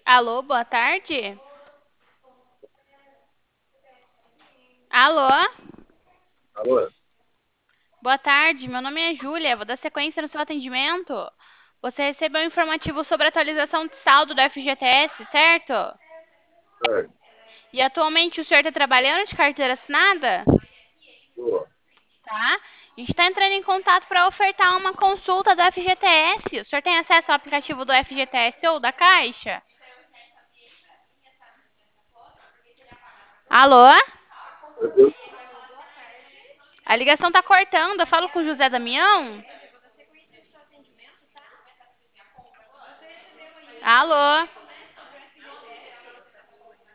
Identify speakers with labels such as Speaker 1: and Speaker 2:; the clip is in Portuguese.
Speaker 1: Alô, boa tarde. Alô,
Speaker 2: Alô?
Speaker 1: boa tarde. Meu nome é Júlia. Vou dar sequência no seu atendimento. Você recebeu um informativo sobre a atualização de saldo do FGTS, certo?
Speaker 2: Certo.
Speaker 1: E atualmente o senhor está trabalhando de carteira assinada?
Speaker 2: Tô.
Speaker 1: Tá? A gente está entrando em contato para ofertar uma consulta do FGTS. O senhor tem acesso ao aplicativo do FGTS ou da Caixa? Alô?
Speaker 2: Eu
Speaker 1: A ligação tá cortando. Eu falo com o José Damião? Alô?